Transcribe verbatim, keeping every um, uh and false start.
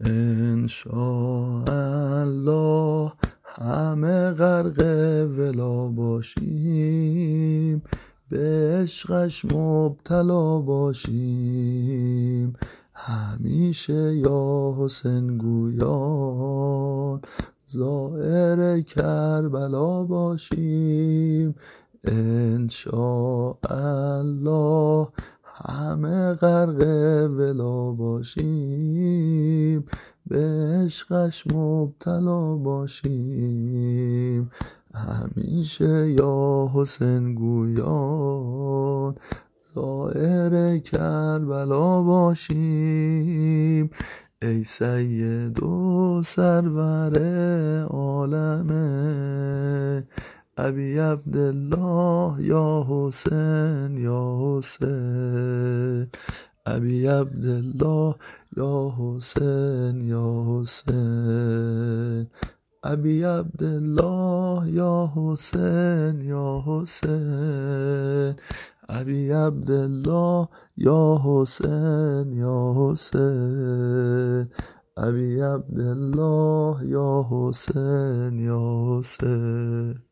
انشاءالله همه غرق ولا باشیم، به عشقش مبتلا باشیم. همیشه یا حسین گویان زائر کربلا باشیم. انشاءالله همه غرق ولا باشیم، به عشقش مبتلا باشیم. همیشه یا حسین گویان زائر کربلا باشیم. ای سید و سرور عالمه، ابی عبدالله یا حسین یا حسین. ابی عبدالله یا حسین یا حسین. ابی عبدالله یا حسین یا حسین. ابی عبدالله یا حسین یا حسین. ابی عبدالله یا حسین یا حسین.